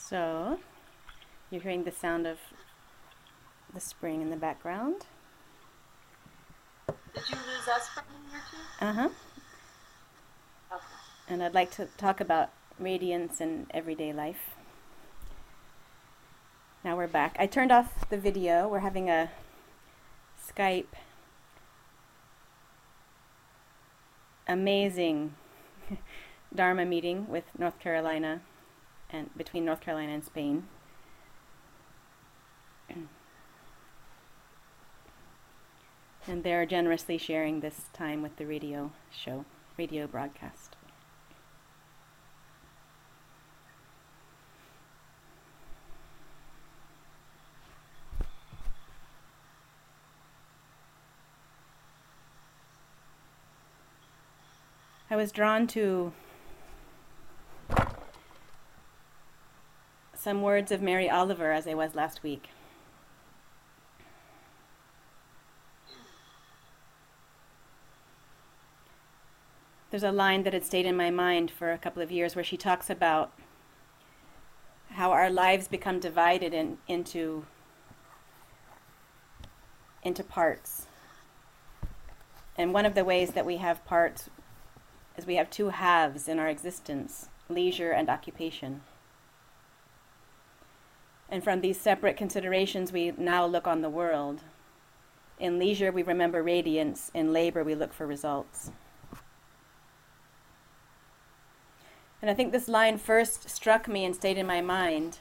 So, you're hearing the sound of the spring in the background. Did you lose that spring in here too? Uh-huh. Okay. And I'd like to talk about radiance in everyday life. Now we're back. I turned off the video. We're having a Skype amazing Dharma meeting with North Carolina and between North Carolina and Spain. And they're generously sharing this time with the radio broadcast. I was drawn to some words of Mary Oliver as I was last week. There's a line that had stayed in my mind for a couple of years where she talks about how our lives become divided into parts. And one of the ways that we have parts is we have two halves in our existence, leisure and occupation. And from these separate considerations, we now look on the world. In leisure, we remember radiance. In labor, we look for results. And I think this line first struck me and stayed in my mind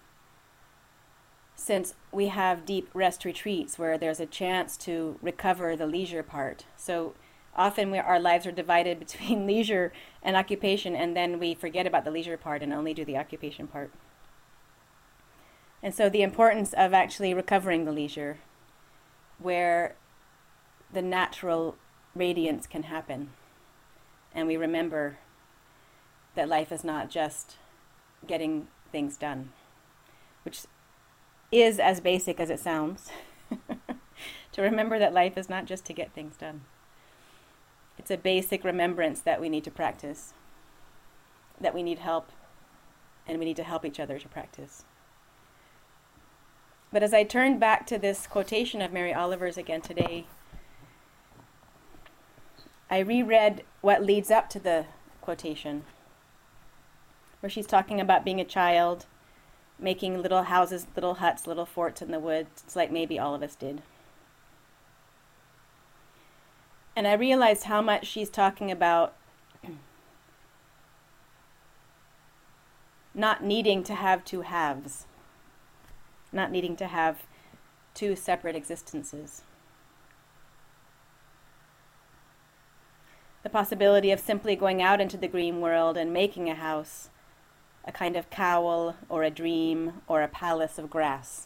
since we have deep rest retreats where there's a chance to recover the leisure part. So often our lives are divided between leisure and occupation, and then we forget about the leisure part and only do the occupation part. And so the importance of actually recovering the leisure where the natural radiance can happen. And we remember that life is not just getting things done, which is as basic as it sounds. To remember that life is not just to get things done. It's a basic remembrance that we need to practice, that we need help, and we need to help each other to practice. But as I turned back to this quotation of Mary Oliver's again today, I reread what leads up to the quotation, where she's talking about being a child, making little houses, little huts, little forts in the woods. It's like maybe all of us did. And I realized how much she's talking about not needing to have two halves, not needing to have two separate existences. The possibility of simply going out into the green world and making a house, a kind of cowl or a dream or a palace of grass.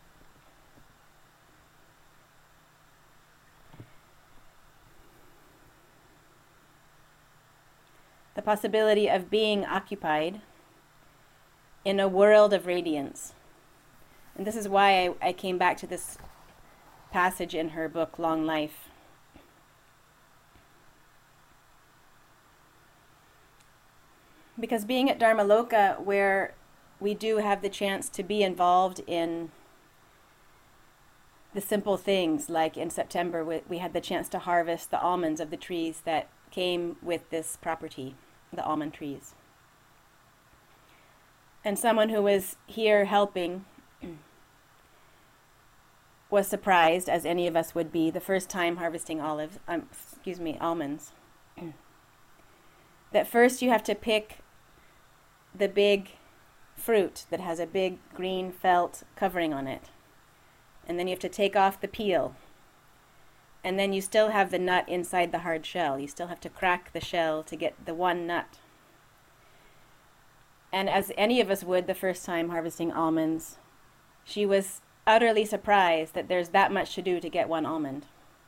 The possibility of being occupied in a world of radiance. And this is why I came back to this passage in her book, Long Life. Because being at Dharmaloka, where we do have the chance to be involved in the simple things, like in September, we had the chance to harvest the almonds of the trees that came with this property, the almond trees. And someone who was here helping was surprised, as any of us would be, the first time harvesting almonds. That first you have to pick the big fruit that has a big green felt covering on it. And then you have to take off the peel. And then you still have the nut inside the hard shell. You still have to crack the shell to get the one nut. And as any of us would the first time harvesting almonds, she was utterly surprised that there's that much to do to get one almond.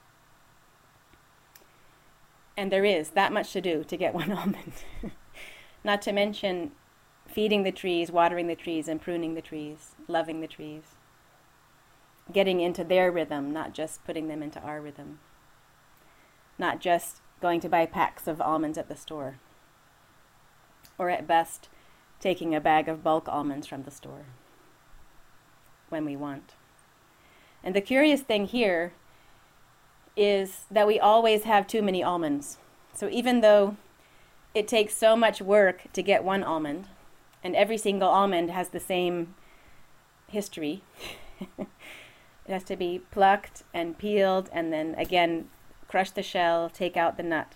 And there is that much to do to get one almond. Not to mention feeding the trees, watering the trees, and pruning the trees, loving the trees. Getting into their rhythm, not just putting them into our rhythm. Not just going to buy packs of almonds at the store. Or at best, taking a bag of bulk almonds from the store when we want. And the curious thing here is that we always have too many almonds. So even though it takes so much work to get one almond, and every single almond has the same history, it has to be plucked and peeled and then again crush the shell, take out the nut.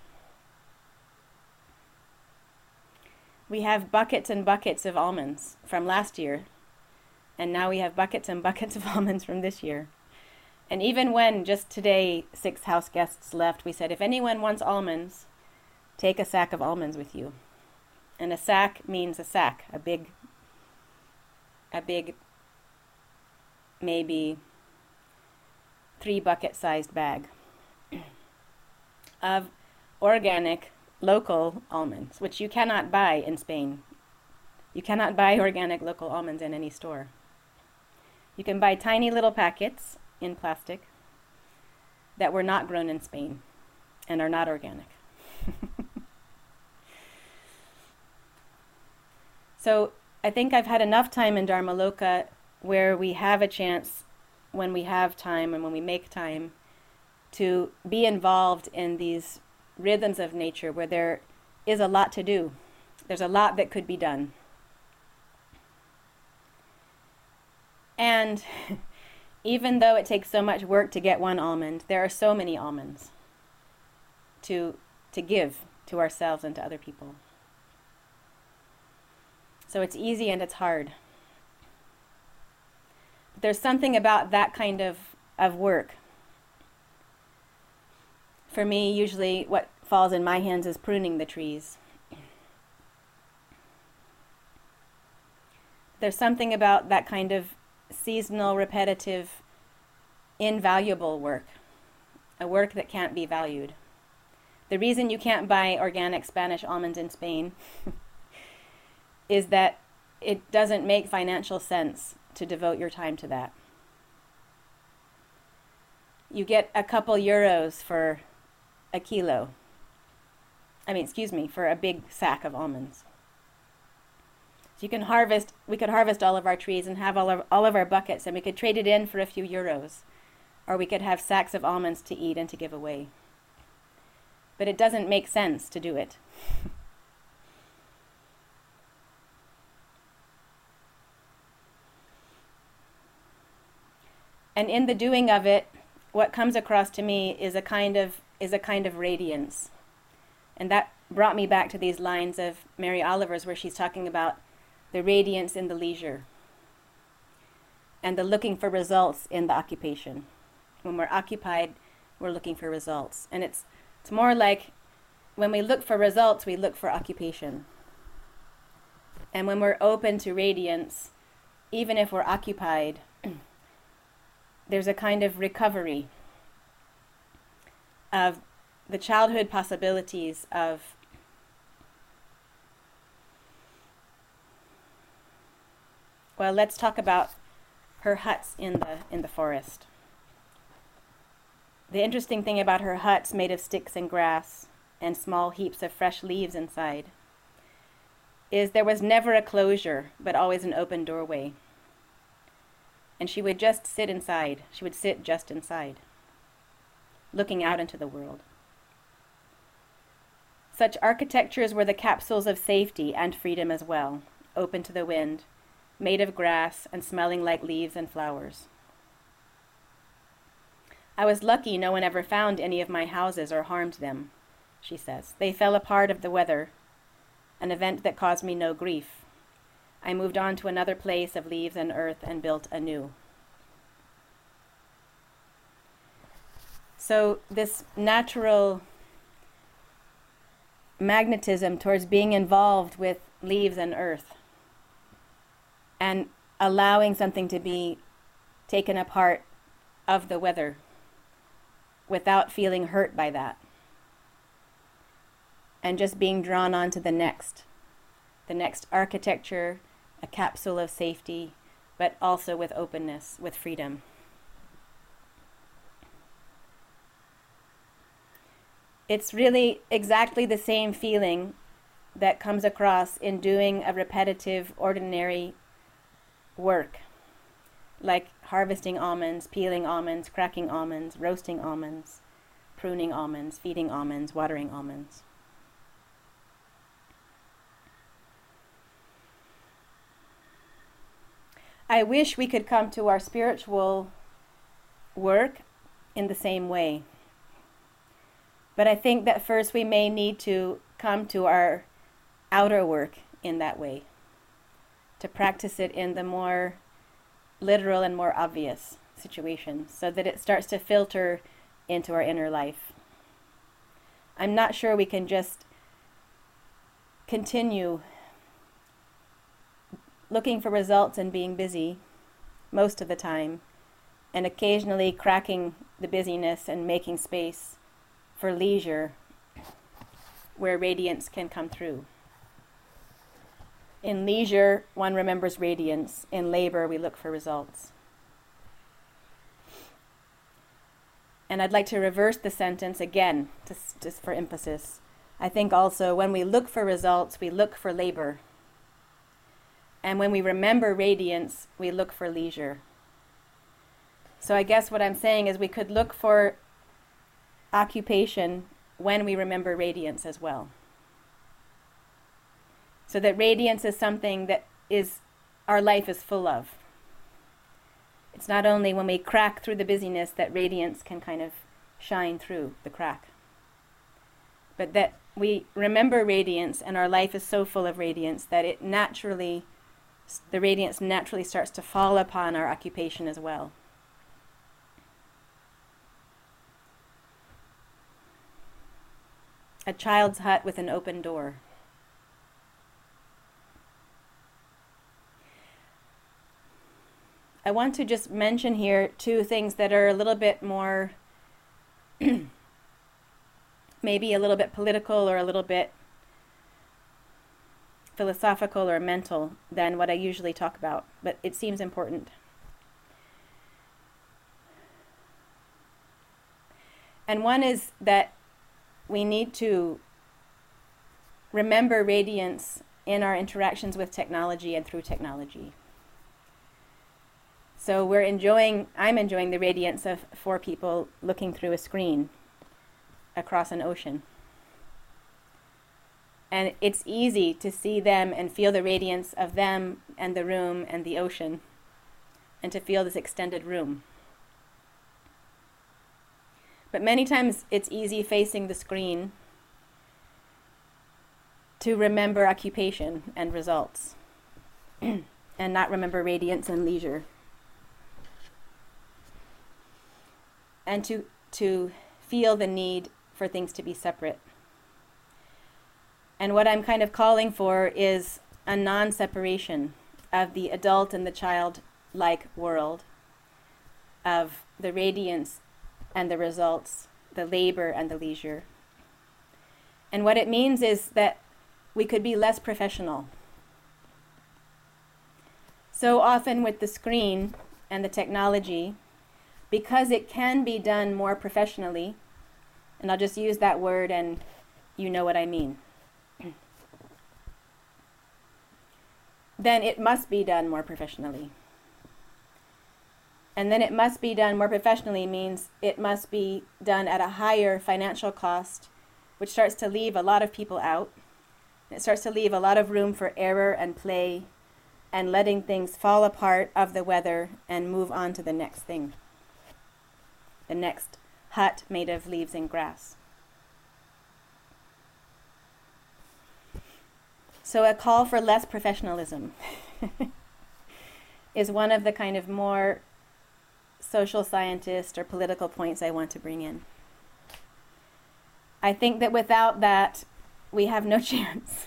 We have buckets and buckets of almonds from last year, and now we have buckets and buckets of almonds from this year. And even when just today 6 house guests left, we said, if anyone wants almonds, take a sack of almonds with you. And a sack means a sack, a big maybe 3 bucket-sized bag of organic local almonds, which you cannot buy in Spain. You cannot buy organic local almonds in any store. You can buy tiny little packets in plastic that were not grown in Spain and are not organic. So I think I've had enough time in Dharmaloka where we have a chance, when we have time and when we make time, to be involved in these rhythms of nature where there is a lot to do. There's a lot that could be done. And even though it takes so much work to get one almond, there are so many almonds to give to ourselves and to other people. So it's easy and it's hard. But there's something about that kind of work. For me, usually what falls in my hands is pruning the trees. There's something about that kind of seasonal, repetitive, invaluable work. A work that can't be valued. The reason you can't buy organic Spanish almonds in Spain is that it doesn't make financial sense to devote your time to that. You get a couple euros for a kilo. For a big sack of almonds. So we could harvest all of our trees and have all of our buckets, and we could trade it in for a few euros. Or we could have sacks of almonds to eat and to give away. But it doesn't make sense to do it. And in the doing of it, what comes across to me is a kind of radiance. And that brought me back to these lines of Mary Oliver's where she's talking about the radiance in the leisure and the looking for results in the occupation. When we're occupied, we're looking for results. And it's more like when we look for results, we look for occupation. And when we're open to radiance, even if we're occupied, there's a kind of recovery of the childhood possibilities of let's talk about her huts in the forest. The interesting thing about her huts made of sticks and grass and small heaps of fresh leaves inside is there was never a closure, but always an open doorway. And she would just sit inside. She would sit just inside, looking out into the world. Such architectures were the capsules of safety and freedom as well, open to the wind, made of grass and smelling like leaves and flowers. I was lucky no one ever found any of my houses or harmed them, she says. They fell apart of the weather, an event that caused me no grief. I moved on to another place of leaves and earth and built anew. So this natural magnetism towards being involved with leaves and earth and allowing something to be taken apart of the weather without feeling hurt by that and just being drawn on to the next architecture, a capsule of safety, but also with openness, with freedom. It's really exactly the same feeling that comes across in doing a repetitive, ordinary work, like harvesting almonds, peeling almonds, cracking almonds, roasting almonds, pruning almonds, feeding almonds, watering almonds. I wish we could come to our spiritual work in the same way. But I think that first we may need to come to our outer work in that way, to practice it in the more literal and more obvious situations, so that it starts to filter into our inner life. I'm not sure we can just continue looking for results and being busy most of the time, and occasionally cracking the busyness and making space for leisure where radiance can come through. In leisure, one remembers radiance. In labor, we look for results. And I'd like to reverse the sentence again, just for emphasis. I think also when we look for results, we look for labor. And when we remember radiance, we look for leisure. So I guess what I'm saying is we could look for occupation when we remember radiance as well. So that radiance is something that is our life is full of. It's not only when we crack through the busyness that radiance can kind of shine through the crack, but that we remember radiance and our life is so full of radiance that the radiance naturally starts to fall upon our occupation as well. A child's hut with an open door. I want to just mention here two things that are a little bit more, maybe a little bit political or a little bit philosophical or mental than what I usually talk about, but it seems important. And one is that we need to remember radiance in our interactions with technology and through technology. So I'm enjoying the radiance of 4 people looking through a screen across an ocean. And it's easy to see them and feel the radiance of them and the room and the ocean, and to feel this extended room. But many times it's easy facing the screen to remember occupation and results and not remember radiance and leisure. And to feel the need for things to be separate. And what I'm kind of calling for is a non-separation of the adult and the child-like world, of the radiance and the results, the labor and the leisure. And what it means is that we could be less professional. So often with the screen and the technology, because it can be done more professionally, and I'll just use that word and you know what I mean, then it must be done more professionally. And then it must be done more professionally means it must be done at a higher financial cost, which starts to leave a lot of people out. It starts to leave a lot of room for error and play and letting things fall apart of the weather and move on to the next thing. The next hut made of leaves and grass. So a call for less professionalism is one of the kind of more social scientist or political points I want to bring in. I think that without that, we have no chance.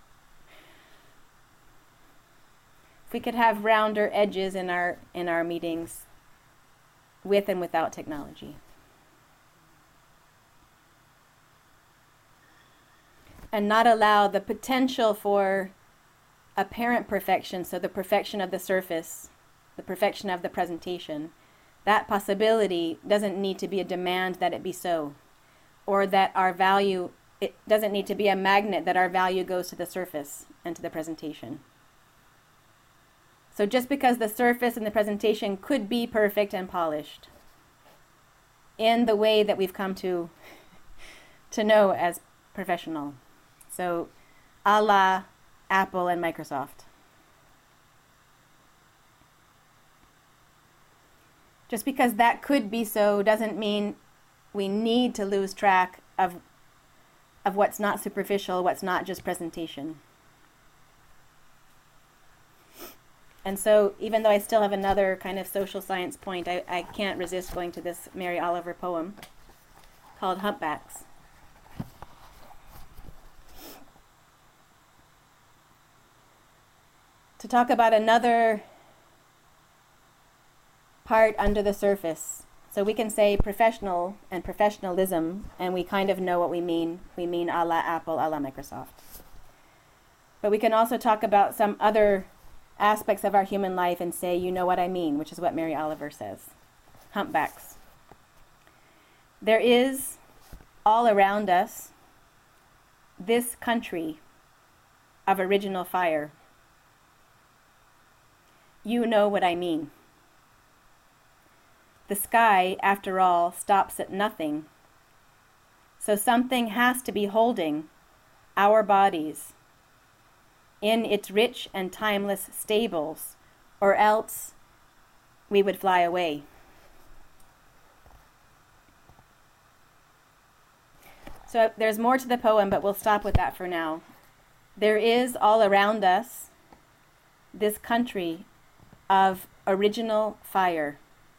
If we could have rounder edges in our meetings, with and without technology. And not allow the potential for apparent perfection, so the perfection of the surface, the perfection of the presentation, that possibility doesn't need to be a demand that it be so, or that our value it doesn't need to be a magnet that our value goes to the surface and to the presentation. So just because the surface and the presentation could be perfect and polished in the way that we've come to know as professional. So a la Apple and Microsoft. Just because that could be so doesn't mean we need to lose track of what's not superficial, what's not just presentation. And so even though I still have another kind of social science point, I can't resist going to this Mary Oliver poem called Humpbacks. To talk about another part under the surface. So we can say professional and professionalism, and we kind of know what we mean. We mean a la Apple, a la Microsoft. But we can also talk about some other aspects of our human life and say, you know what I mean, which is what Mary Oliver says. Humpbacks. There is, all around us, this country of original fire. You know what I mean. The sky, after all, stops at nothing. So something has to be holding our bodies in its rich and timeless stables, or else we would fly away. So there's more to the poem, but we'll stop with that for now. There is all around us this country of original fire.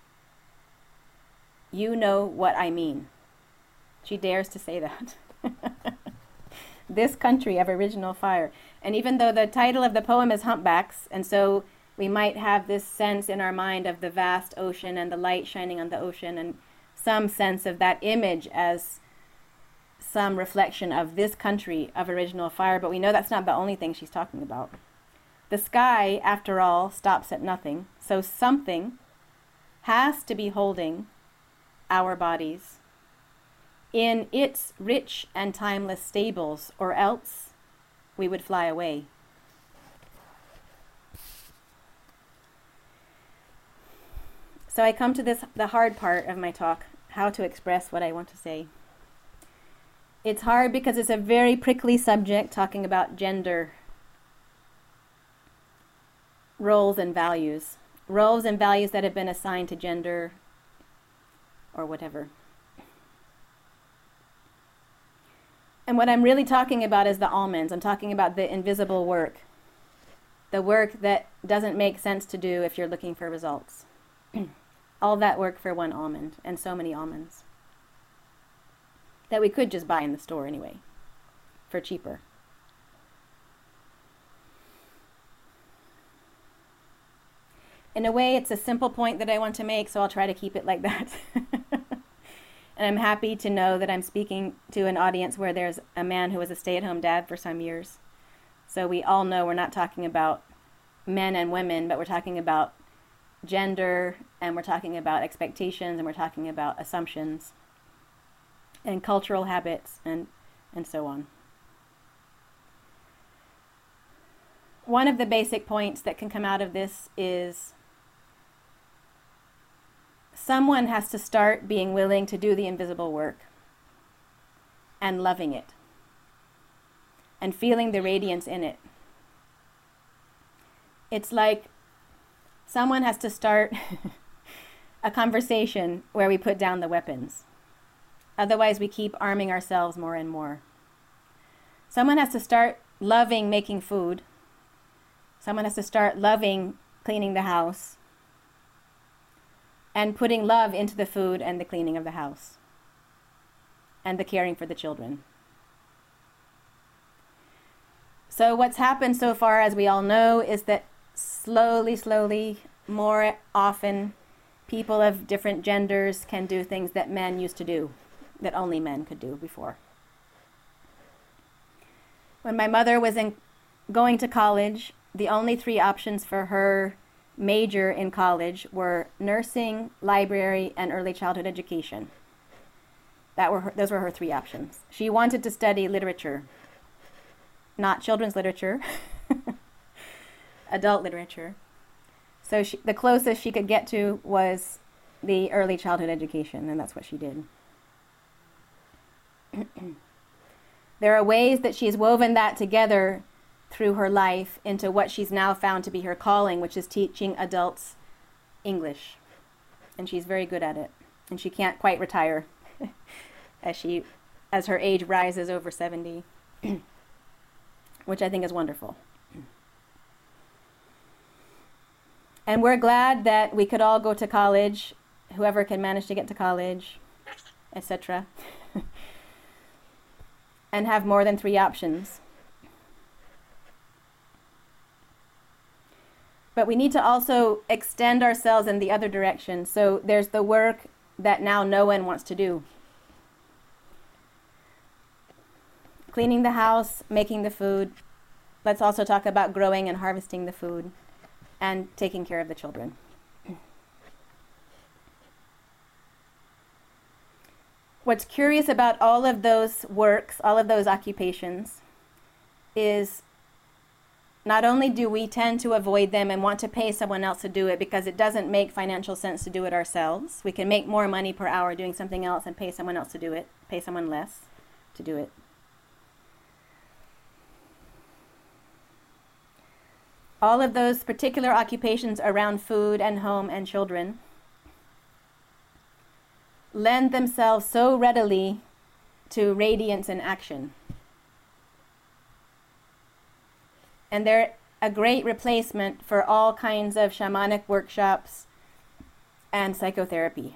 You know what I mean. She dares to say that. This country of original fire. And even though the title of the poem is Humpbacks, and so we might have this sense in our mind of the vast ocean and the light shining on the ocean, and some sense of that image as some reflection of this country of original fire, but we know that's not the only thing she's talking about. The sky, after all, stops at nothing, so something has to be holding our bodies in its rich and timeless stables, or else we would fly away. So I come to the hard part of my talk, how to express what I want to say. It's hard because it's a very prickly subject, talking about gender, roles and values that have been assigned to gender or whatever. And what I'm really talking about is the almonds. I'm talking about the invisible work, the work that doesn't make sense to do if you're looking for results. All that work for one almond, and so many almonds that we could just buy in the store anyway, for cheaper. In a way, it's a simple point that I want to make, so I'll try to keep it like that. And I'm happy to know that I'm speaking to an audience where there's a man who was a stay-at-home dad for some years. So we all know we're not talking about men and women, but we're talking about gender, and we're talking about expectations, and we're talking about assumptions, and cultural habits, and so on. One of the basic points that can come out of this is someone has to start being willing to do the invisible work and loving it and feeling the radiance in it. It's like someone has to start a conversation where we put down the weapons. Otherwise, we keep arming ourselves more and more. Someone has to start loving making food. Someone has to start loving cleaning the house and putting love into the food and the cleaning of the house and the caring for the children. So what's happened so far, as we all know, is that slowly, more often, people of different genders can do things that men used to do, that only men could do before. When my mother was going to college, the only 3 options for her major in college were nursing, library, and early childhood education. Those were her three options. She wanted to study literature, not children's literature, adult literature. So the closest she could get to was the early childhood education, and that's what she did. There are ways that she's woven that together through her life into what she's now found to be her calling, which is teaching adults English. And she's very good at it. And she can't quite retire as her age rises over 70, which I think is wonderful. And we're glad that we could all go to college, whoever can manage to get to college, etc., and have more than three options. But we need to also extend ourselves in the other direction. So there's the work that now no one wants to do. Cleaning the house, making the food. Let's also talk about growing and harvesting the food and taking care of the children. What's curious about all of those works, all of those occupations, is not only do we tend to avoid them and want to pay someone else to do it because it doesn't make financial sense to do it ourselves. We can make more money per hour doing something else and pay someone else to do it, pay someone less to do it. All of those particular occupations around food and home and children lend themselves so readily to radiance and action. And they're a great replacement for all kinds of shamanic workshops and psychotherapy.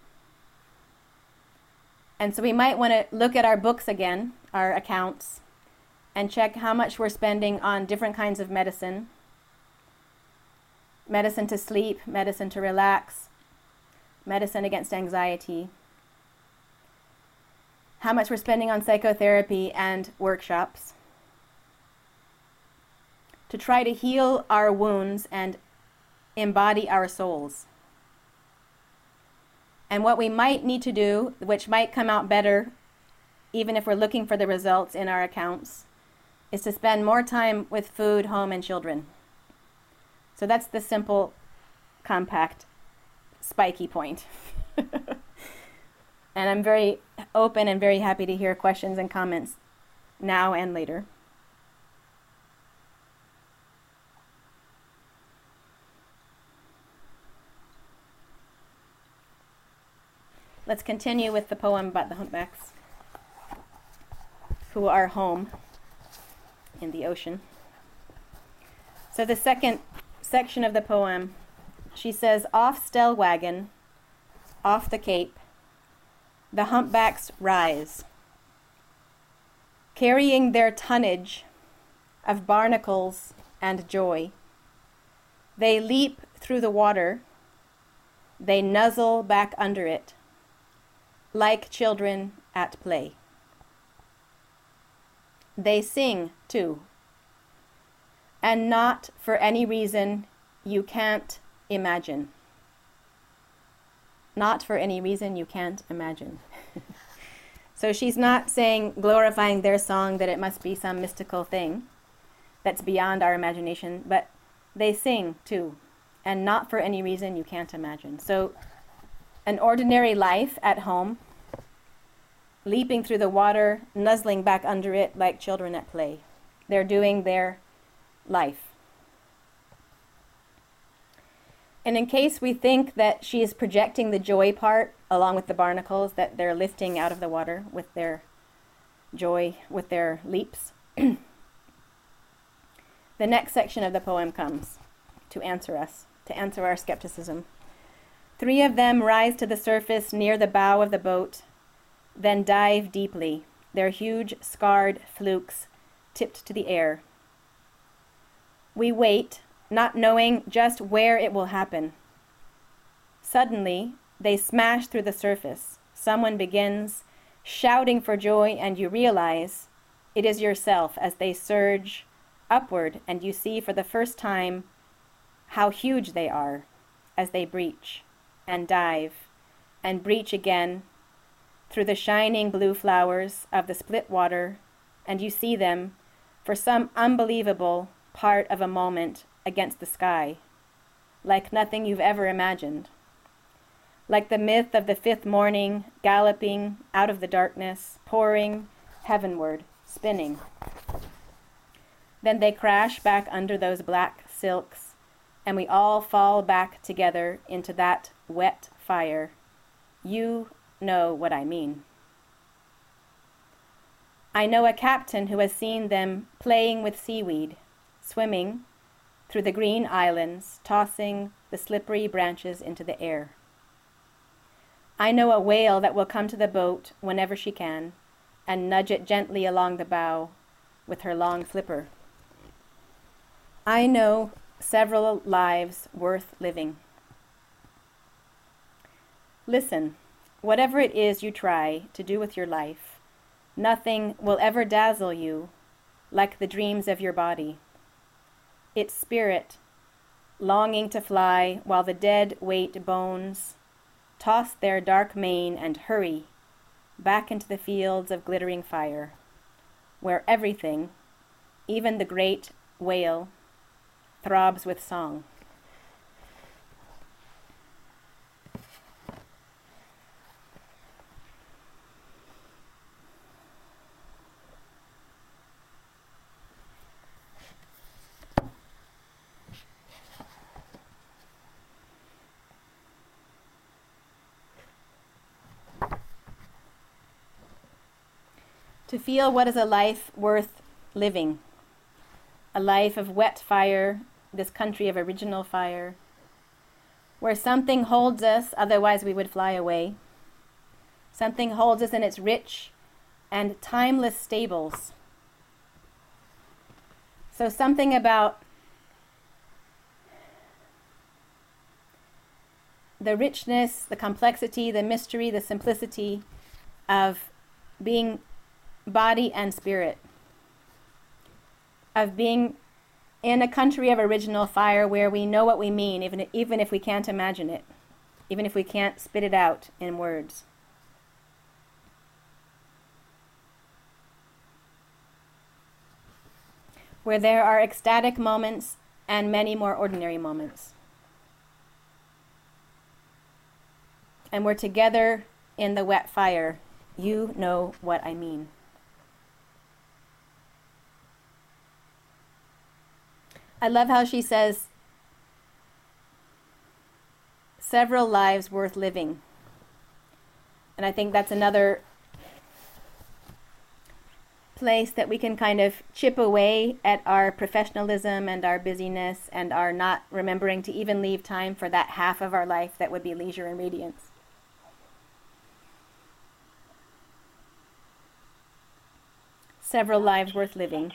And so we might want to look at our books again, our accounts, and check how much we're spending on different kinds of medicine. Medicine to sleep, medicine to relax, medicine against anxiety. How much we're spending on psychotherapy and workshops to try to heal our wounds and embody our souls. And what we might need to do, which might come out better, even if we're looking for the results in our accounts, is to spend more time with food, home, and children. So that's the simple, compact, spiky point. And I'm very open and very happy to hear questions and comments now and later. Let's continue with the poem about the humpbacks, who are home in the ocean. So the second section of the poem, she says, "Off Stellwagen, off the Cape, the humpbacks rise, carrying their tonnage of barnacles and joy. They leap through the water, they nuzzle back under it, like children at play. They sing, too, and not for any reason you can't imagine." Not for any reason you can't imagine. So she's not saying, glorifying their song, that it must be some mystical thing that's beyond our imagination, but they sing, too, and not for any reason you can't imagine. So an ordinary life at home, leaping through the water, nuzzling back under it like children at play. They're doing their life. And in case we think that she is projecting the joy part along with the barnacles, that they're lifting out of the water with their joy, with their leaps, the next section of the poem comes to answer us, to answer our skepticism. "Three of them rise to the surface near the bow of the boat, then dive deeply, their huge scarred flukes tipped to the air. We wait, not knowing just where it will happen. Suddenly, they smash through the surface. Someone begins shouting for joy, and you realize it is yourself as they surge upward, and you see for the first time how huge they are as they breach and dive and breach again, through the shining blue flowers of the split water, and you see them, for some unbelievable part of a moment, against the sky, like nothing you've ever imagined. Like the myth of the fifth morning, galloping out of the darkness, pouring heavenward, spinning. Then they crash back under those black silks, and we all fall back together into that wet fire. You know what I mean. I know a captain who has seen them playing with seaweed, swimming through the green islands, tossing the slippery branches into the air. I know a whale that will come to the boat whenever she can and nudge it gently along the bow with her long flipper. I know several lives worth living. Listen, whatever it is you try to do with your life, nothing will ever dazzle you like the dreams of your body. Its spirit, longing to fly while the dead weight bones toss their dark mane and hurry back into the fields of glittering fire, where everything, even the great whale, throbs with song. To feel what is a life worth living, a life of wet fire, this country of original fire, where something holds us, otherwise we would fly away. Something holds us in its rich and timeless stables. So something about the richness, the complexity, the mystery, the simplicity of being body and spirit, of being in a country of original fire where we know what we mean, even if we can't imagine it, even if we can't spit it out in words. Where there are ecstatic moments and many more ordinary moments. And we're together in the wet fire. You know what I mean. I love how she says, several lives worth living. And I think that's another place that we can kind of chip away at our professionalism and our busyness and our not remembering to even leave time for that half of our life that would be leisure and radiance. Several lives worth living.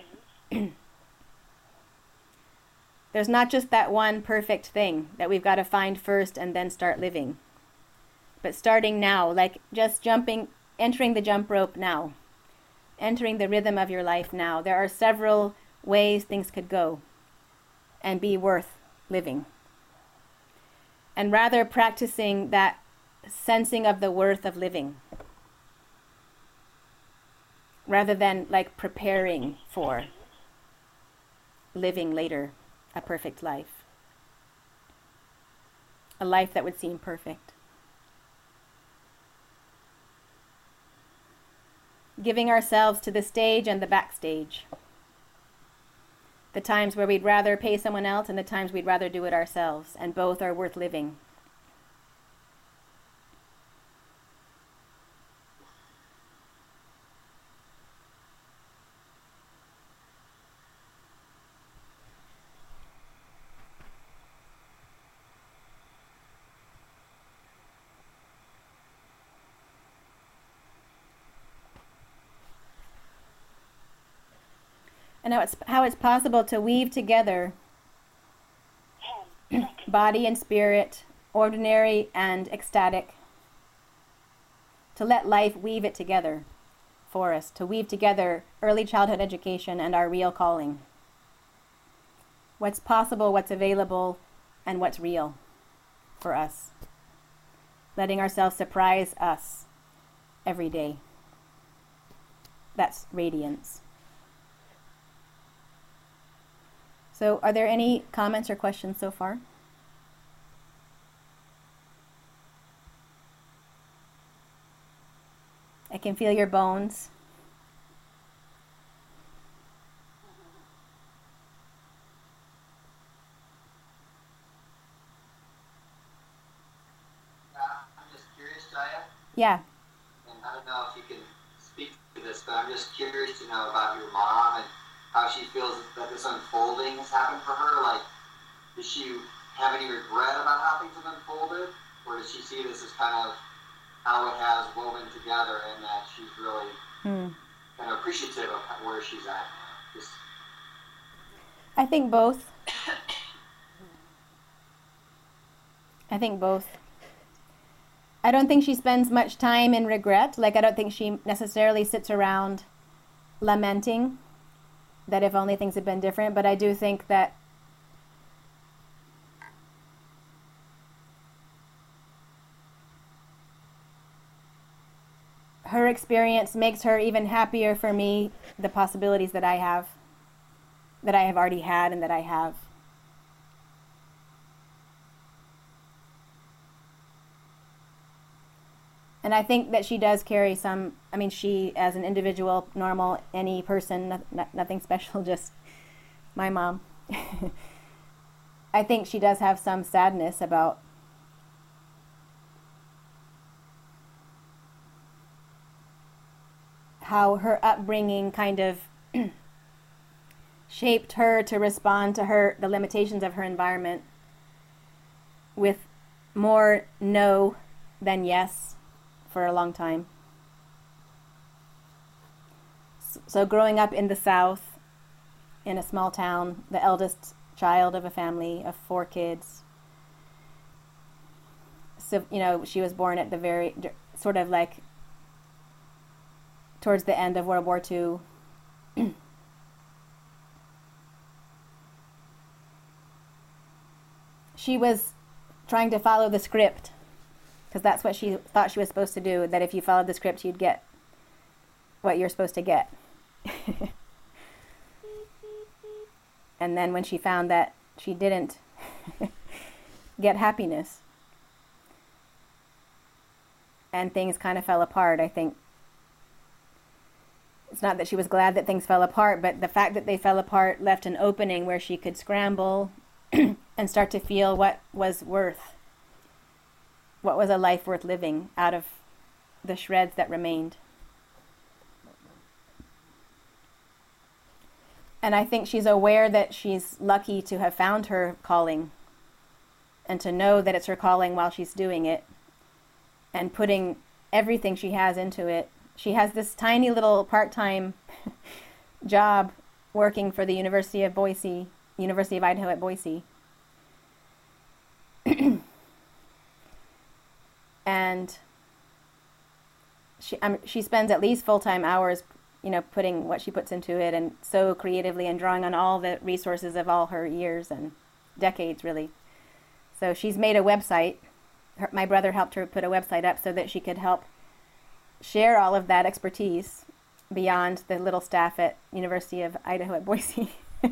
There's not just that one perfect thing that we've got to find first and then start living. But starting now, like just entering the jump rope now. Entering the rhythm of your life now. There are several ways things could go and be worth living. And rather practicing that sensing of the worth of living. Rather than like preparing for living later a perfect life. A life that would seem perfect. Giving ourselves to the stage and the backstage. The times where we'd rather pay someone else and the times we'd rather do it ourselves, and both are worth living. And how it's possible to weave together body and spirit, ordinary and ecstatic, to let life weave it together for us, to weave together early childhood education and our real calling. What's possible, what's available, and what's real for us. Letting ourselves surprise us every day. That's radiance. So are there any comments or questions so far? I can feel your bones. I'm just curious, Jaya, Yeah. and I don't know if you can speak to this, but I'm just curious to know about your mom and how she feels that this unfolding has happened for her. Like, does she have any regret about how things have unfolded, or does she see this as kind of how it has woven together, and that she's really kind of appreciative of where she's at now? Just... I think both. I think both. I don't think she spends much time in regret. Like, I don't think she necessarily sits around lamenting that if only things had been different. But I do think that her experience makes her even happier for me, the possibilities that I have already had and that I have. And I think that she does carry some, I mean, she as an individual, normal, any person, nothing special, just my mom. I think she does have some sadness about how her upbringing kind of shaped her to respond to the limitations of her environment with more no than yes for a long time. So growing up in the South, in a small town, the eldest child of a family of 4 kids. So, she was born at the very, sort of like, towards the end of World War II. She was trying to follow the script, because that's what she thought she was supposed to do, that if you followed the script, you'd get what you're supposed to get. And then when she found that she didn't get happiness, and things kind of fell apart, I think it's not that she was glad that things fell apart, but the fact that they fell apart left an opening where she could scramble and start to feel what was a life worth living out of the shreds that remained. And I think she's aware that she's lucky to have found her calling, and to know that it's her calling while she's doing it and putting everything she has into it. She has this tiny little part-time job working for the University of Idaho at Boise. And she spends at least full-time hours, putting what she puts into it, and so creatively, and drawing on all the resources of all her years and decades, really. So she's made a website. My brother helped her put a website up so that she could help share all of that expertise beyond the little staff at University of Idaho at Boise.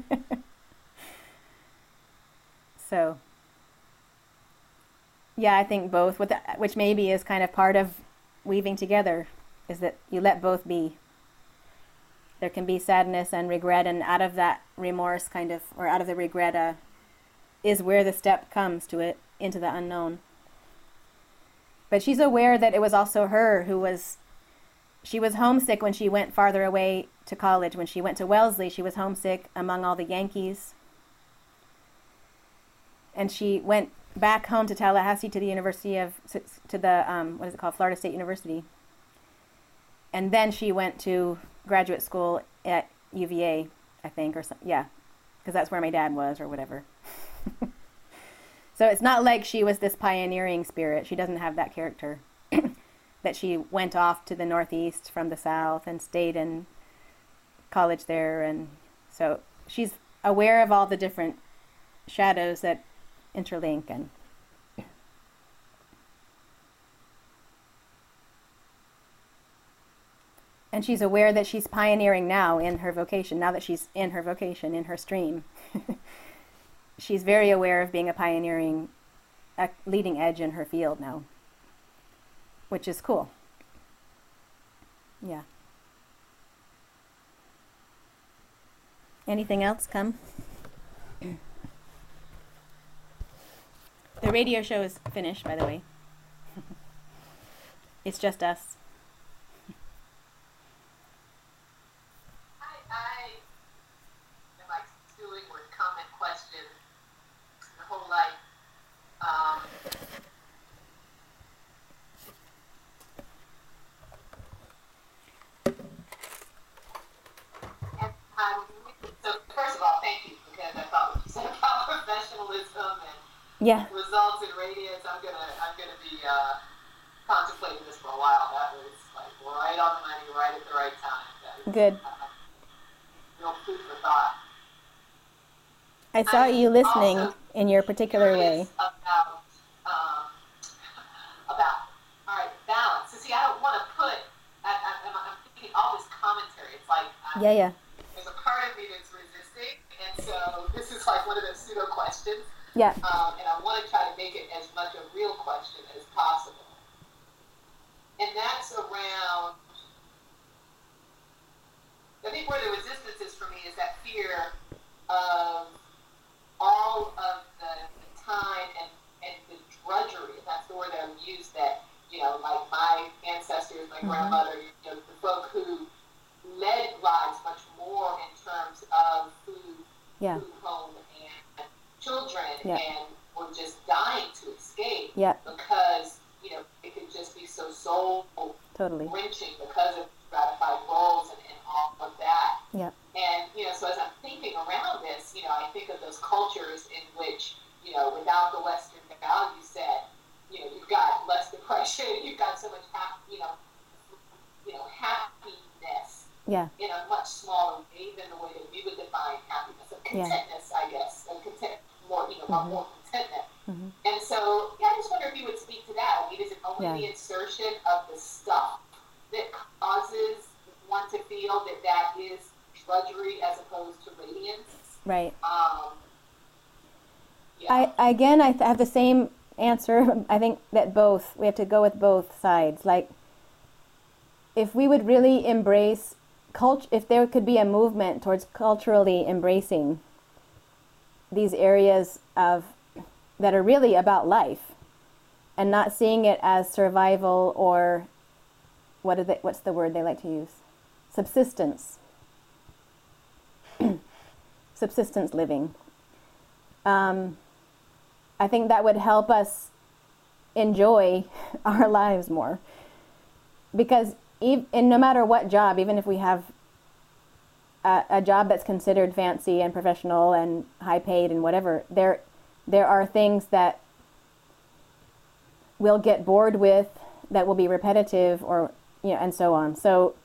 So, yeah, I think both, which maybe is kind of part of weaving together, is that you let both be. There can be sadness and regret, and out of that remorse or out of the regret is where the step comes to it, into the unknown. But she's aware that it was also her she was homesick when she went farther away to college. When she went to Wellesley, she was homesick among all the Yankees. And she went back home to Tallahassee to the Florida State University. And then she went to graduate school at UVA, I think, because that's where my dad was, or whatever. So it's not like she was this pioneering spirit. She doesn't have that character. That she went off to the Northeast from the South and stayed in college there. And so she's aware of all the different shadows that interlink. And And she's aware that she's pioneering now in her vocation, now that she's in her vocation, in her stream. She's very aware of being a leading edge in her field now, which is cool. Yeah. Anything else come? The radio show is finished, by the way. It's just us. I am like doing with comment question the whole life. So first of all, thank you, because I thought what you said about professionalism and Yeah. results in radiance. I'm gonna be contemplating this for a while. That was like right on the money, right at the right time. That was, Good. Real food for thought. I saw you listening also in your particular way. About all right, balance. So see, I don't want to put. I'm thinking all this commentary. It's like Yeah. there's a part of me that's resisting, and so this is like one of those pseudo questions. Yeah. And I want to try to make it as much a real question as possible. And that's around, I think where the resistance is for me is that fear of all of the time and the drudgery, and that's the word that I would use, that, like my ancestors, my grandmother, the folk who led lives much more in terms of food, Yeah. home, and children, Yeah. and were just dying to escape Yeah. because, it could just be so soul Totally. wrenching because of gratified goals and all of that. Yeah. And, so as I'm thinking around this, I think of those cultures in which, without the Western value set, you've got less depression, you've got so much happiness Yeah. in a much smaller way than the way that we would define happiness, of contentness, I guess, and more contentment. Mm-hmm. And so, I just wonder if you would speak to that. I mean, is it only the insertion of the stuff that causes one to feel that is drudgery as opposed to radiance? Right. Yeah. I have the same answer. I think that we have to go with both sides. Like, if we would really embrace if there could be a movement towards culturally embracing these areas that are really about life, and not seeing it as survival or what's the word they like to use? Subsistence. Subsistence living. I think that would help us enjoy our lives more. Because no matter what job, even if we have a job that's considered fancy and professional and high paid and whatever, there are things that we'll get bored with, that will be repetitive, or and so on. So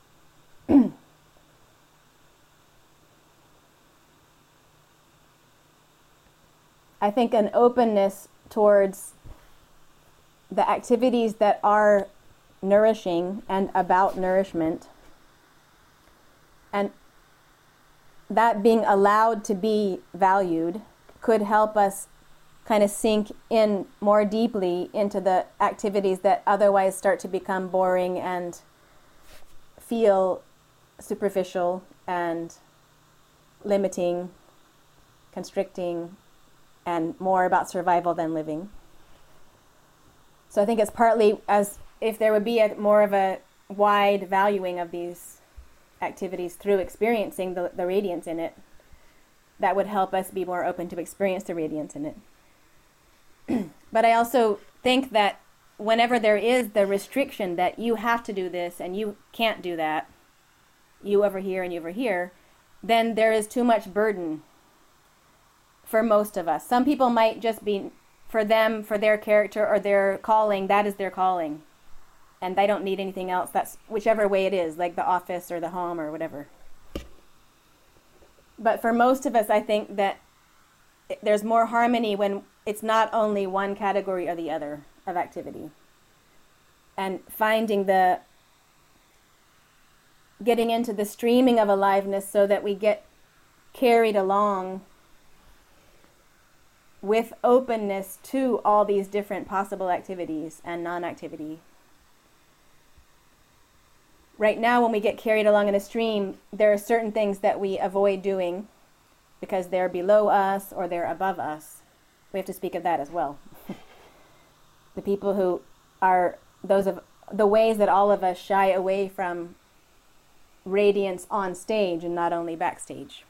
I think an openness towards the activities that are nourishing and about nourishment, and that being allowed to be valued, could help us kind of sink in more deeply into the activities that otherwise start to become boring and feel superficial and limiting, constricting, and more about survival than living. So I think it's partly as if there would be more of a wide valuing of these activities through experiencing the radiance in it, that would help us be more open to experience the radiance in it. But I also think that whenever there is the restriction that you have to do this and you can't do that, you over here and you over here, then there is too much burden for most of us. Some people might just be, for their character or their calling, that is their calling. And they don't need anything else. That's whichever way it is, like the office or the home or whatever. But for most of us, I think that there's more harmony when it's not only one category or the other of activity. And finding getting into the streaming of aliveness so that we get carried along with openness to all these different possible activities and non-activity. Right now, when we get carried along in a stream, there are certain things that we avoid doing because they're below us or they're above us. We have to speak of that as well. The people who are those of the ways that all of us shy away from radiance on stage and not only backstage.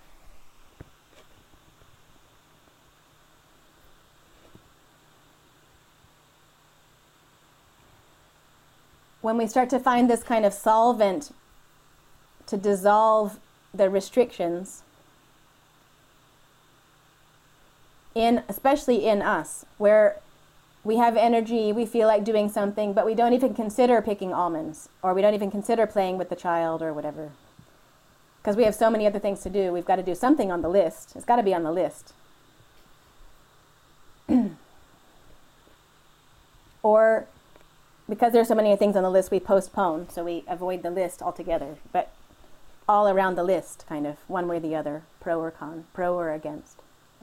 When we start to find this kind of solvent to dissolve the restrictions, especially in us, where we have energy, we feel like doing something, but we don't even consider picking almonds, or we don't even consider playing with the child or whatever. Because we have so many other things to do. We've got to do something on the list. It's got to be on the list. Or because there's so many things on the list, we postpone, so we avoid the list altogether. But all around the list, kind of, one way or the other, pro or con, pro or against.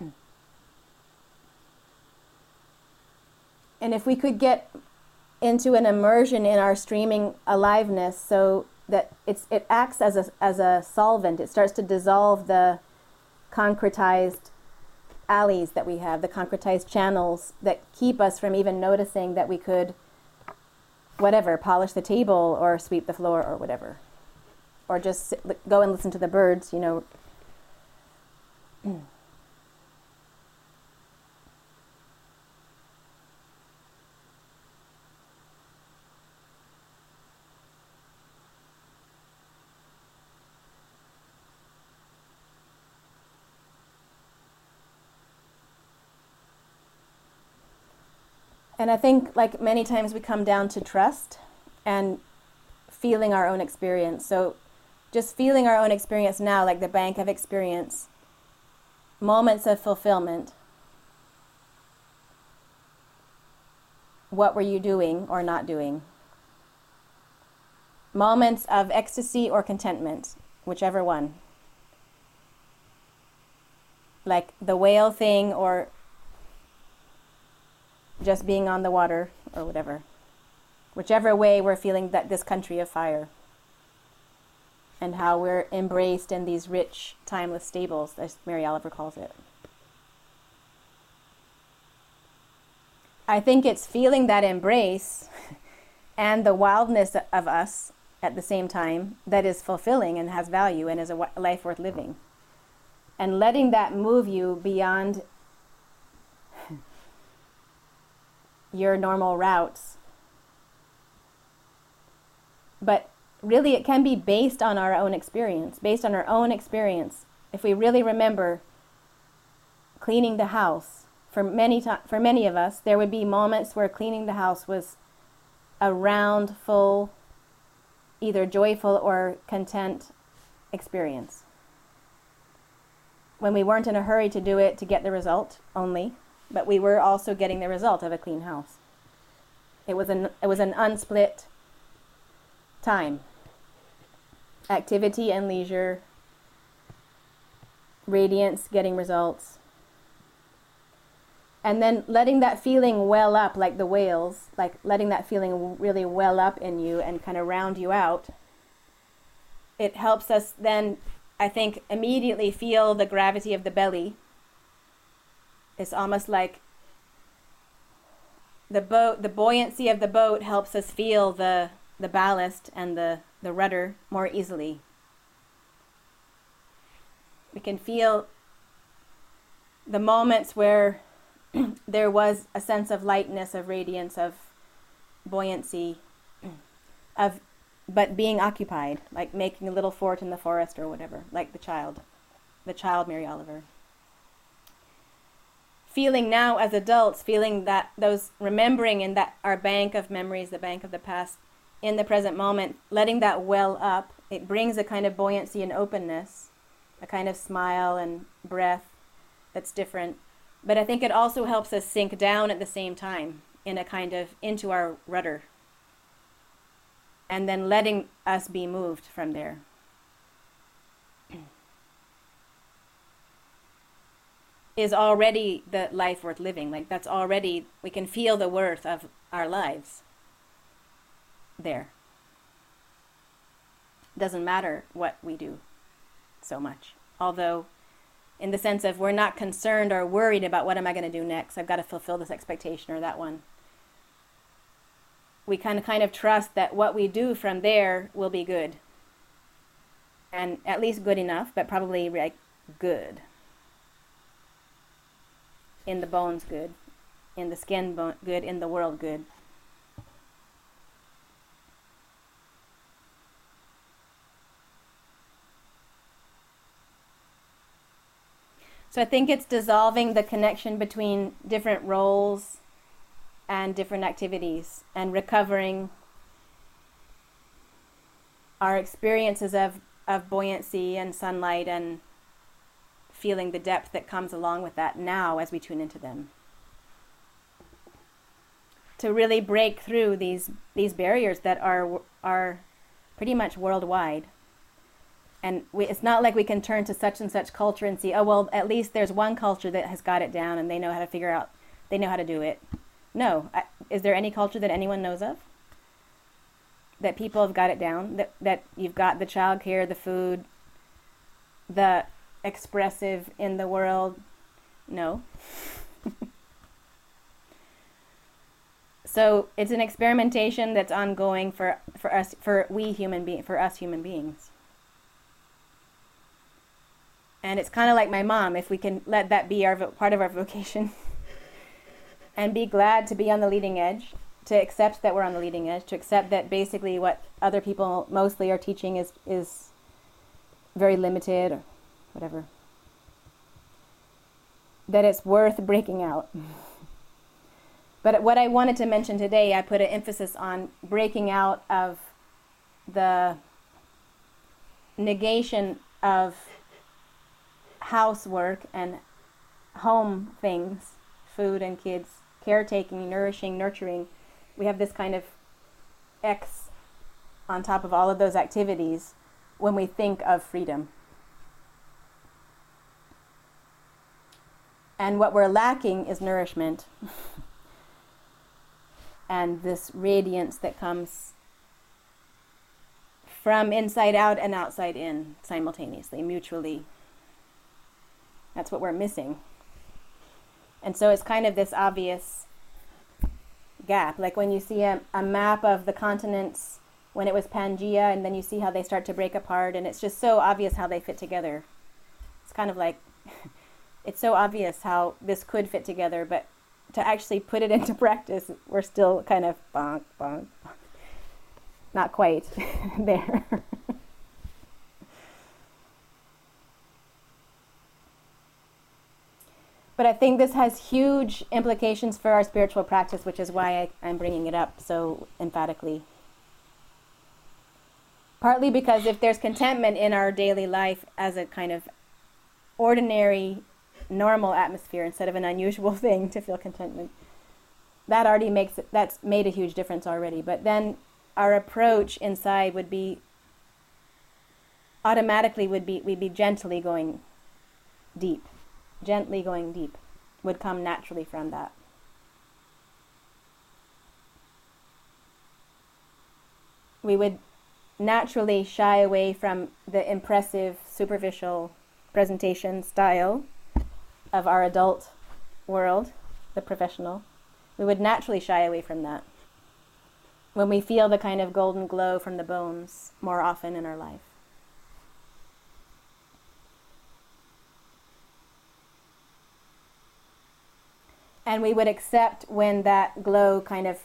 And if we could get into an immersion in our streaming aliveness so that it acts as a solvent, it starts to dissolve the concretized alleys that we have, the concretized channels that keep us from even noticing that we could, whatever, polish the table or sweep the floor or whatever. Or just go and listen to the birds, you know. And I think, like many times, we come down to trust and feeling our own experience. So just feeling our own experience now, like the bank of experience, moments of fulfillment. What were you doing or not doing? Moments of ecstasy or contentment, whichever one. Like the whale thing or just being on the water or whatever. Whichever way we're feeling that this country of fire. And how we're embraced in these rich, timeless stables, as Mary Oliver calls it. I think it's feeling that embrace and the wildness of us at the same time that is fulfilling and has value and is a life worth living. And letting that move you beyond your normal routes. But really it can be based on our own experience, based on our own experience. If we really remember cleaning the house, for many of us, there would be moments where cleaning the house was a round, full, either joyful or content experience. When we weren't in a hurry to do it to get the result only, but we were also getting the result of a clean house. It was an unsplit time. Activity and leisure, radiance, getting results. And then letting that feeling well up like the whales, like letting that feeling really well up in you and kind of round you out. It helps us then, I think, immediately feel the gravity of the belly. It's almost like the buoyancy of the boat helps us feel the ballast and the rudder more easily. We can feel the moments where there was a sense of lightness, of radiance, of buoyancy, but being occupied, like making a little fort in the forest or whatever, like the child Mary Oliver. Feeling now as adults, feeling that remembering in that our bank of memories, the bank of the past, in the present moment, letting that well up, it brings a kind of buoyancy and openness, a kind of smile and breath that's different. But I think it also helps us sink down at the same time in a kind of into our rudder. And then letting us be moved from there. is already the life worth living. Like that's already, we can feel the worth of our lives there. Doesn't matter what we do so much. Although, in the sense of we're not concerned or worried about what am I going to do next, I've got to fulfill this expectation or that one. We kind of trust that what we do from there will be good. And at least good enough, but probably like good. In the bones good. In the skin good. In the world good. So I think it's dissolving the connection between different roles and different activities and recovering our experiences of buoyancy and sunlight and feeling the depth that comes along with that now as we tune into them. To really break through these barriers that are pretty much worldwide. And it's not like we can turn to such and such culture and see, oh, well, at least there's one culture that has got it down and they know how to figure out, they know how to do it. No. Is there any culture that anyone knows of? That people have got it down? That you've got the childcare, the food, the expressive in the world? No. So it's an experimentation that's ongoing for us human beings. And it's kind of like my mom, if we can let that be part of our vocation and be glad to be on the leading edge, to accept that we're on the leading edge, to accept that basically what other people mostly are teaching is very limited or whatever, that it's worth breaking out. But what I wanted to mention today, I put an emphasis on breaking out of the negation of housework and home things, food and kids, caretaking, nourishing, nurturing. We have this kind of X on top of all of those activities when we think of freedom. And what we're lacking is nourishment and this radiance that comes from inside out and outside in simultaneously, mutually. That's what we're missing. And so it's kind of this obvious gap. Like when you see a map of the continents when it was Pangea, and then you see how they start to break apart, and it's just so obvious how they fit together. It's kind of like, it's so obvious how this could fit together, but to actually put it into practice, we're still kind of bonk, bonk, bonk. Not quite there. But I think this has huge implications for our spiritual practice, which is why I'm bringing it up so emphatically. Partly because if there's contentment in our daily life as a kind of ordinary, normal atmosphere instead of an unusual thing to feel contentment, that already that's made a huge difference already. But then our approach inside would be, we'd be gently going deep. Gently going deep would come naturally from that. We would naturally shy away from the impressive, superficial presentation style of our adult world, the professional. We would naturally shy away from that when we feel the kind of golden glow from the bones more often in our life. And we would accept when that glow kind of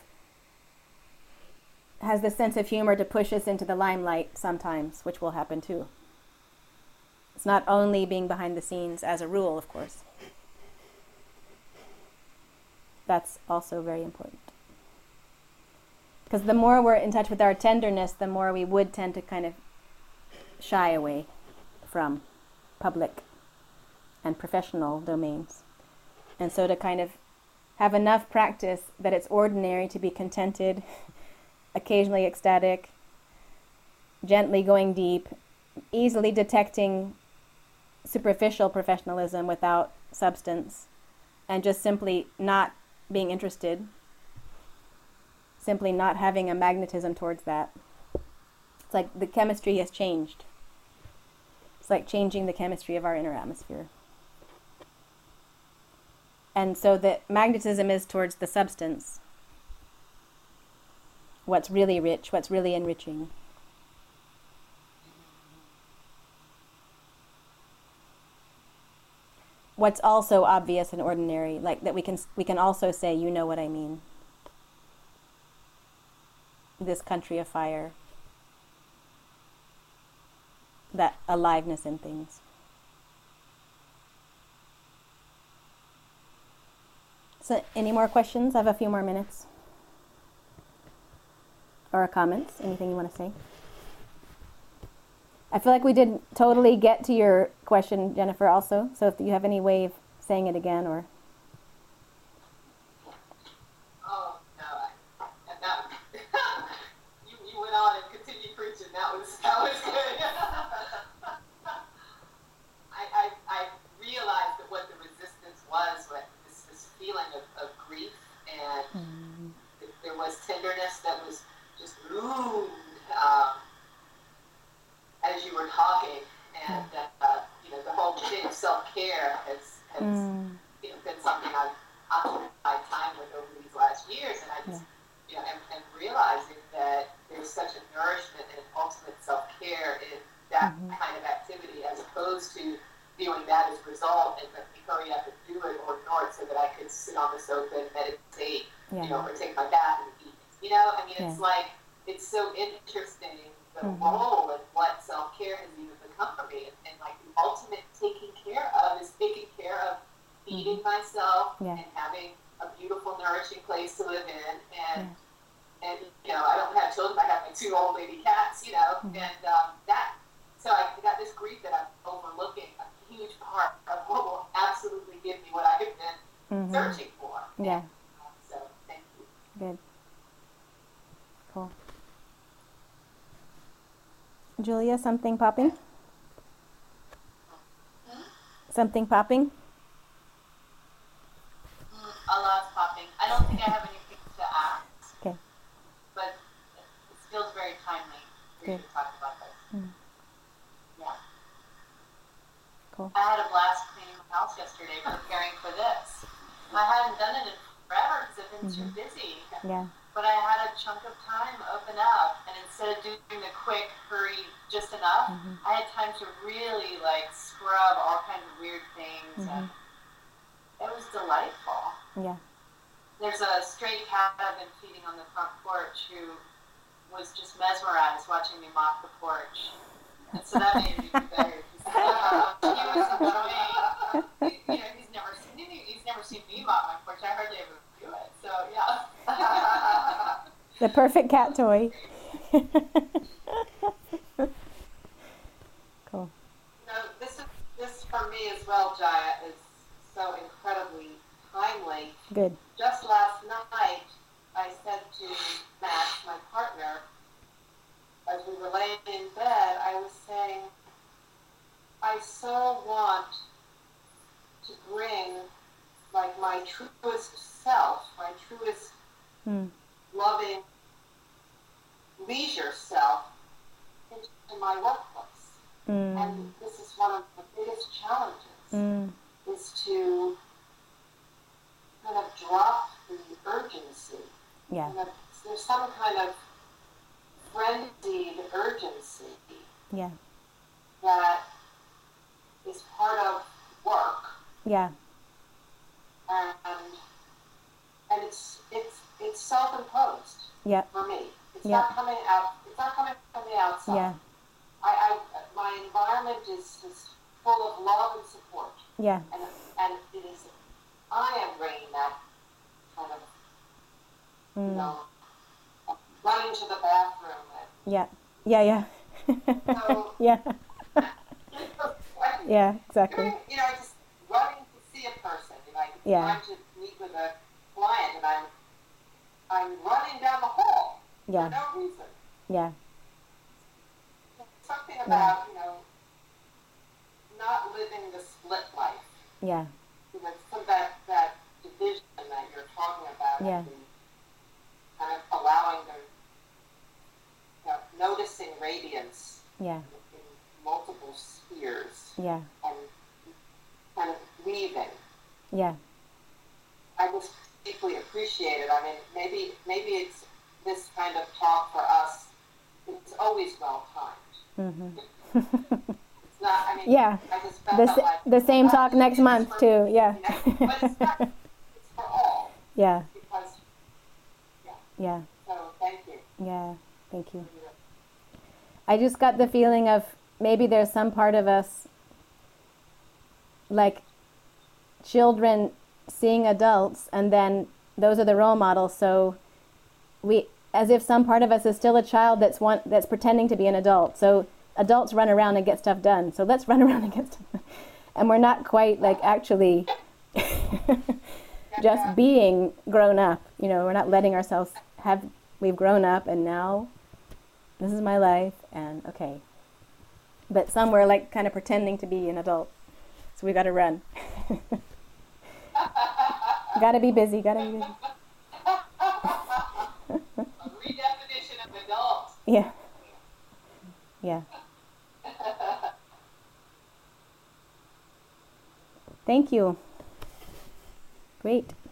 has the sense of humor to push us into the limelight sometimes, which will happen too. It's not only being behind the scenes as a rule, of course. That's also very important. Because the more we're in touch with our tenderness, the more we would tend to kind of shy away from public and professional domains. And so to kind of have enough practice that it's ordinary to be contented, occasionally ecstatic, gently going deep, easily detecting superficial professionalism without substance and just simply not being interested, simply not having a magnetism towards that. It's like the chemistry has changed. It's like changing the chemistry of our inner atmosphere. And so the magnetism is towards the substance. What's really rich, what's really enriching. What's also obvious and ordinary, like that we can also say, you know what I mean. This country of fire. That aliveness in things. So any more questions? I have a few more minutes. Or comments, anything you want to say? I feel like we didn't totally get to your question, Jennifer, also. So if you have any way of saying it again or... Oh, no. You went on and continued preaching. That was good. I realized that what the resistance was this feeling of grief, and there was tenderness that was just as you were talking, and the whole thing of self-care has been something I've occupied time with over these last years, and I just and realizing that there's such a nourishment and ultimate self-care in that kind of activity, as opposed to viewing that as a result and let me hurry up and do it or ignore it so that I could sit on the sofa and meditate, or take my bath in the evening. It's like, it's so interesting the role and what self-care has even become for me, and like the ultimate taking care of is taking care of feeding myself and having a beautiful, nourishing place to live in, and I don't have children, I have my 2 old lady cats, and that, so I got this grief that I'm overlooking, a huge part of what will absolutely give me what I have been searching for. Yeah. So thank you. Good. Cool. Julia, something popping? Something popping? A lot's popping. I don't think I have anything to ask. Okay. But it feels very timely for you to talk about this. Yeah. Cool. I had a blast cleaning my house yesterday preparing for this. I hadn't done it in forever because I've been too busy. Yeah. But I had a chunk of time open up, and instead of doing the quick, hurry, just enough, I had time to really scrub all kinds of weird things, and it was delightful. Yeah. There's a stray cat I've been feeding on the front porch who was just mesmerized watching me mop the porch, and so that made it even better. He was enjoying. He's never seen me mop my porch. I hardly ever do it. So yeah. The perfect cat toy. Cool. This for me as well, Jaya, is so incredibly timely. Good. Just last night, I said to Max, my partner, as we were laying in bed, I was saying, I so want to bring my truest self, my truest loving leisure self into my workplace. And this is one of the biggest challenges, is to kind of drop the urgency. Yeah. There's some kind of frenzied urgency that is part of work. Yeah. And it's self-imposed for me. It's not coming out. It's not coming from the outside. Yeah. My environment is full of love and support. Yeah. And it is. I am bringing that kind of, running to the bathroom. Yeah. Yeah. So, yeah. Yeah. Exactly. Just running to see a person. Trying to meet with a client, and I'm running down the hall for no reason. Yeah. Something about, not living the split life. Yeah. Yeah. Kind of allowing the, noticing radiance Yeah. in multiple spheres Yeah. and kind of weaving. Yeah. I just deeply appreciate it. I mean, maybe it's this kind of talk for us. It's always well timed. Mm-hmm. It's not. I mean, Yeah. I just felt like The same talk next month too. Yeah. But it's not. It's for all. Yeah. Because. Yeah. Yeah. So thank you. Yeah. Thank you. I just got the feeling of maybe there's some part of us, like children seeing adults, and then those are the role models. So we, as if some part of us is still a child that's pretending to be an adult. So adults run around and get stuff done. So let's run around and get stuff done. And we're not quite like actually just being grown up. You know, we're not letting ourselves we've grown up and now this is my life and okay. But some we're like kind of pretending to be an adult. So we got to run. Gotta be busy. A redefinition of adult. Yeah. Yeah. Thank you. Great.